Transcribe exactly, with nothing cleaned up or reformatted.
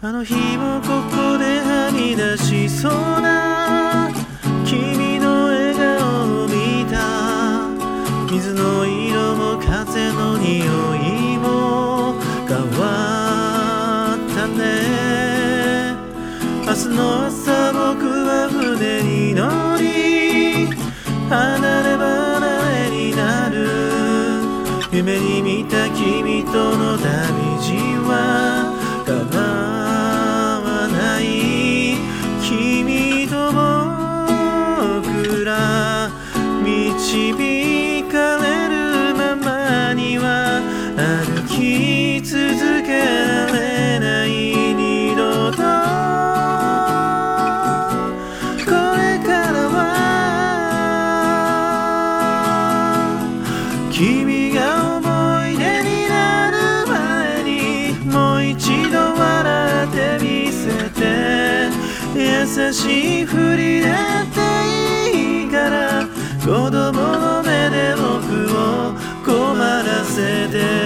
あの日もここではみ出しそうな君の笑顔を見た。水の色も風の匂いも変わったね。明日の朝僕は船に乗り離れ離れになる。夢に見た君との旅路は変わらない。君と僕ら導かれるままには歩き続けられない。二度とこれからは君が思い出になる前にもう一度笑ってみせて。優しいふりだっていいから子供の目で僕を困らせて。